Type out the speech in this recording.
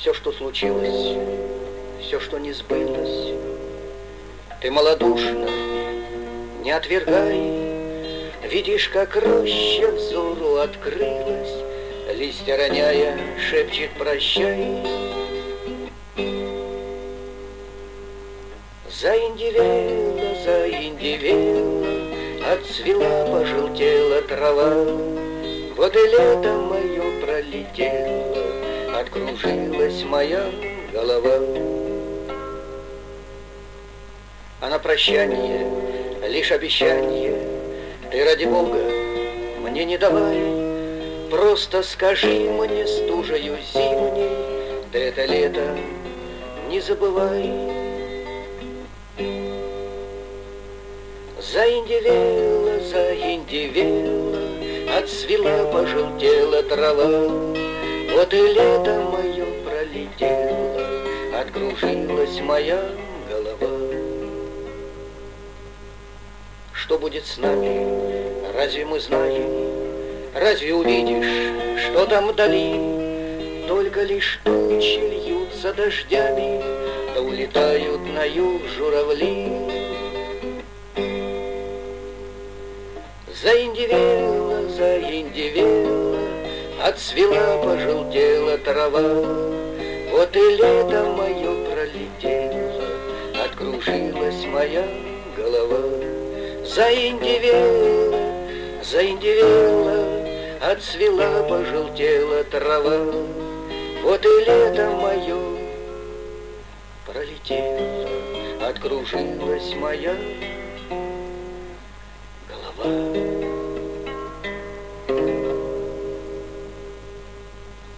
все, что случилось, все, что не сбылось. Ты малодушна, не отвергай, видишь, как роща взору открылась, листья роняя, шепчет прощай. Заиндевела, отцвела, пожелтела трава. Вот и лето мое пролетело, откружилась моя голова. А на прощание лишь обещание: ты ради Бога мне не давай, просто скажи мне стужею зимней, ты это лето не забывай. Заиндевела, отцвела, пожелтела трава. Вот и лето мое пролетело, откружилась моя голова. Что будет с нами, разве мы знаем? Разве увидишь, что там вдали? Только лишь тучи льются дождями, да улетают на юг журавли. Заиндевела, отцвела, пожелтела трава. Вот и лето мое пролетело, откружилась моя голова. Заиндевела, отцвела, пожелтела трава. Вот и лето мое пролетело, откружилась моя голова.